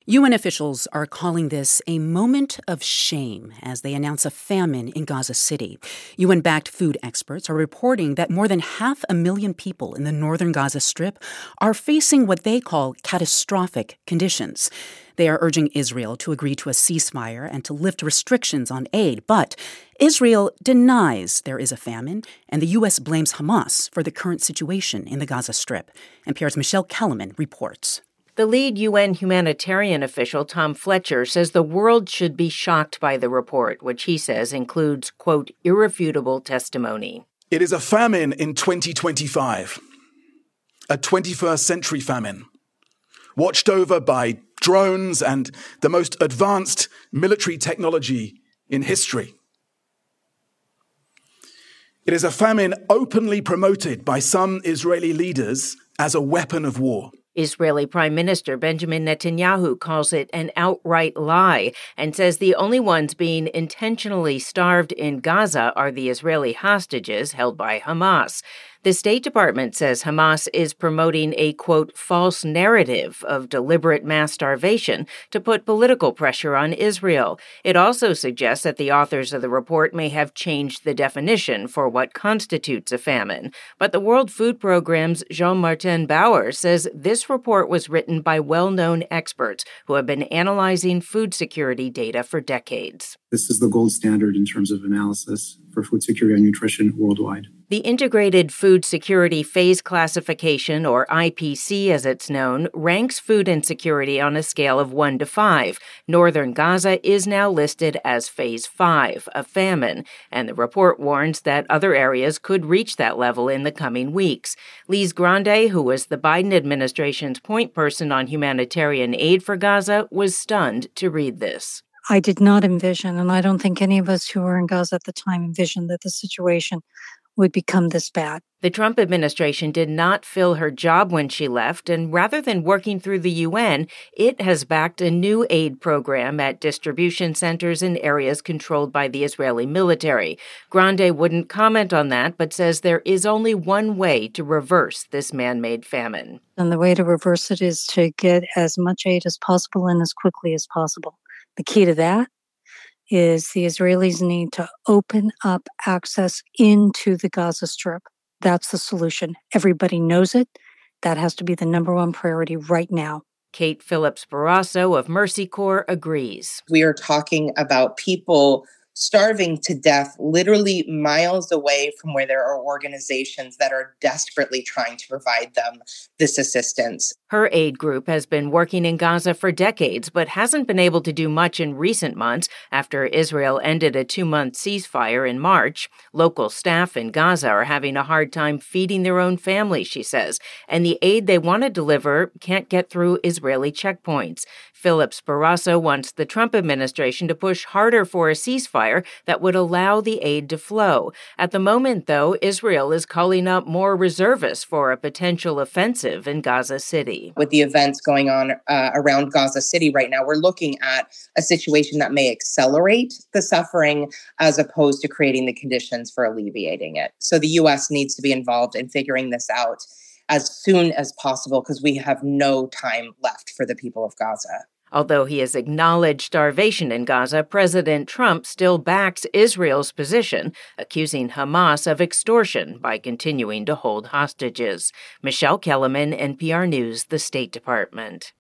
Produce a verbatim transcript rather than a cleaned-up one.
U N officials are calling this a moment of shame as they announce a famine in Gaza City. U N-backed food experts are reporting that more than half a million people in the northern Gaza Strip are facing what they call catastrophic conditions. They are urging Israel to agree to a ceasefire and to lift restrictions on aid. But Israel denies there is a famine, and the U S blames Hamas for the current situation in the Gaza Strip. N P R's Michelle Kellerman reports. The lead U N humanitarian official, Tom Fletcher, says the world should be shocked by the report, which he says includes, quote, irrefutable testimony. It is a famine in twenty twenty-five, a twenty-first century famine, watched over by drones and the most advanced military technology in history. It is a famine openly promoted by some Israeli leaders as a weapon of war. Israeli Prime Minister Benjamin Netanyahu calls it an outright lie and says the only ones being intentionally starved in Gaza are the Israeli hostages held by Hamas. The State Department says Hamas is promoting a, quote, false narrative of deliberate mass starvation to put political pressure on Israel. It also suggests that the authors of the report may have changed the definition for what constitutes a famine. But the World Food Programme's Jean-Martin Bauer says this report was written by well-known experts who have been analyzing food security data for decades. This is the gold standard in terms of analysis for food security and nutrition worldwide. The Integrated Food Security Phase Classification, or I P C as it's known, ranks food insecurity on a scale of one to five. Northern Gaza is now listed as Phase five, a famine, and the report warns that other areas could reach that level in the coming weeks. Lise Grande, who was the Biden administration's point person on humanitarian aid for Gaza, was stunned to read this. I did not envision, and I don't think any of us who were in Gaza at the time envisioned that the situation would become this bad. The Trump administration did not fill her job when she left, and rather than working through the U N, it has backed a new aid program at distribution centers in areas controlled by the Israeli military. Grande wouldn't comment on that, but says there is only one way to reverse this man-made famine. And the way to reverse it is to get as much aid as possible and as quickly as possible. The key to that is the Israelis need to open up access into the Gaza Strip. That's the solution. Everybody knows it. That has to be the number one priority right now. Kate Phillips Barrasso of Mercy Corps agrees. We are talking about people starving to death literally miles away from where there are organizations that are desperately trying to provide them this assistance. Her aid group has been working in Gaza for decades, but hasn't been able to do much in recent months after Israel ended a two-month ceasefire in March. Local staff in Gaza are having a hard time feeding their own families, she says, and the aid they want to deliver can't get through Israeli checkpoints. Phillips Barrasso wants the Trump administration to push harder for a ceasefire that would allow the aid to flow. At the moment, though, Israel is calling up more reservists for a potential offensive in Gaza City. With the events going on uh, around Gaza City right now, we're looking at a situation that may accelerate the suffering as opposed to creating the conditions for alleviating it. So the U S needs to be involved in figuring this out as soon as possible because we have no time left for the people of Gaza. Although he has acknowledged starvation in Gaza, President Trump still backs Israel's position, accusing Hamas of extortion by continuing to hold hostages. Michelle Kellerman, N P R News, the State Department.